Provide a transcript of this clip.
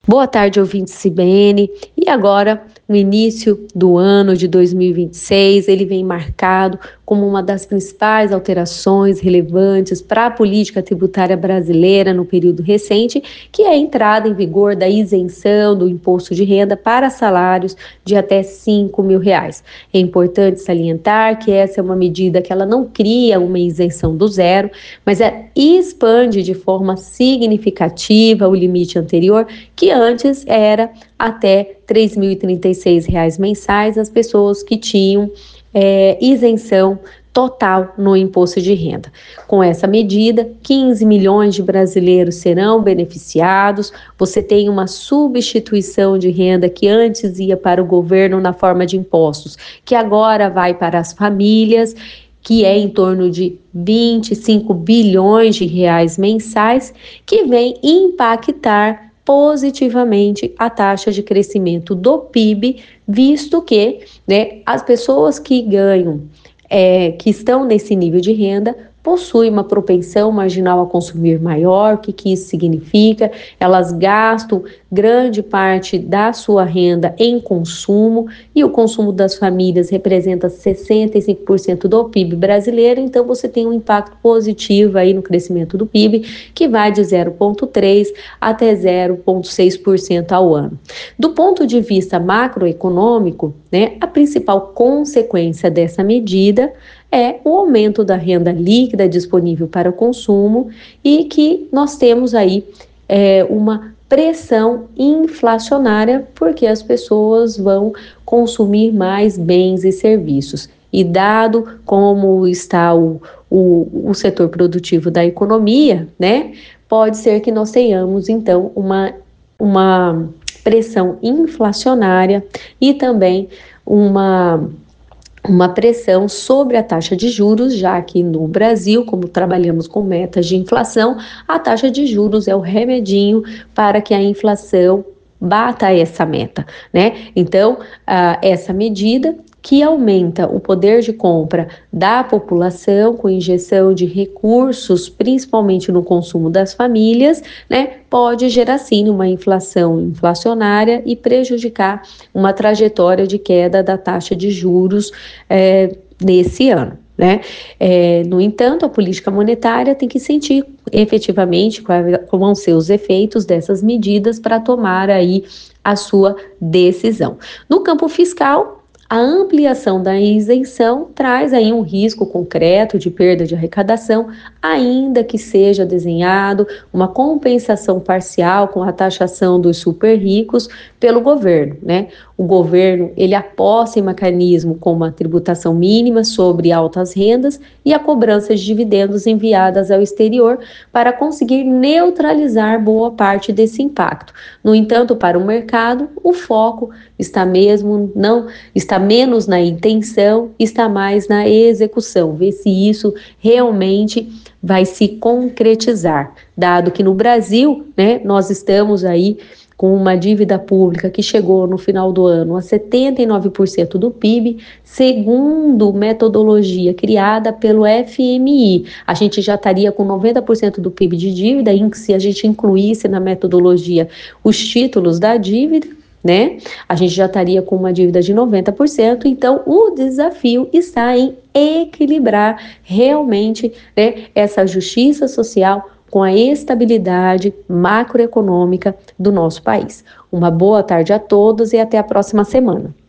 Boa tarde, ouvinte CBN. E agora, no início do ano de 2026, ele vem marcado como uma das principais alterações relevantes para a política tributária brasileira no período recente, que é a entrada em vigor da isenção do imposto de renda para salários de até R$ 5.000. É importante salientar que essa é uma medida que ela não cria uma isenção do zero, mas expande de forma significativa o limite anterior, que antes era até R$ 3.036 mensais as pessoas que tinham isenção total no imposto de renda. Com essa medida, 15 milhões de brasileiros serão beneficiados. Você tem uma substituição de renda que antes ia para o governo na forma de impostos, que agora vai para as famílias, que é em torno de 25 bilhões de reais mensais, que vem impactar positivamente a taxa de crescimento do PIB, visto que, as pessoas que ganham, que estão nesse nível de renda, possuem uma propensão marginal a consumir maior. O que isso significa? Elas gastam grande parte da sua renda em consumo, e o consumo das famílias representa 65% do PIB brasileiro, então você tem um impacto positivo aí no crescimento do PIB, que vai de 0,3% até 0,6% ao ano. Do ponto de vista macroeconômico, a principal consequência dessa medida é o aumento da renda líquida disponível para o consumo, e que nós temos aí uma pressão inflacionária, porque as pessoas vão consumir mais bens e serviços. E dado como está o setor produtivo da economia, pode ser que nós tenhamos, então, uma pressão inflacionária e também uma pressão sobre a taxa de juros, já que no Brasil, como trabalhamos com metas de inflação, a taxa de juros é o remedinho para que a inflação bata essa meta, Então, essa medida que aumenta o poder de compra da população, com injeção de recursos, principalmente no consumo das famílias, pode gerar sim uma inflação inflacionária e prejudicar uma trajetória de queda da taxa de juros nesse ano. No entanto, a política monetária tem que sentir efetivamente quais vão ser os efeitos dessas medidas para tomar aí a sua decisão. No campo fiscal, a ampliação da isenção traz aí um risco concreto de perda de arrecadação, ainda que seja desenhado uma compensação parcial com a taxação dos super ricos pelo governo, O governo, ele aposta em mecanismo como a tributação mínima sobre altas rendas e a cobrança de dividendos enviadas ao exterior para conseguir neutralizar boa parte desse impacto. No entanto, para o mercado, o foco está menos na intenção, está mais na execução, ver se isso realmente vai se concretizar, dado que no Brasil, nós estamos aí com uma dívida pública que chegou no final do ano a 79% do PIB, segundo metodologia criada pelo FMI. A gente já estaria com 90% do PIB de dívida, se a gente incluísse na metodologia os títulos da dívida, a gente já estaria com uma dívida de 90%, então o desafio está em equilibrar realmente essa justiça social com a estabilidade macroeconômica do nosso país. Uma boa tarde a todos e até a próxima semana.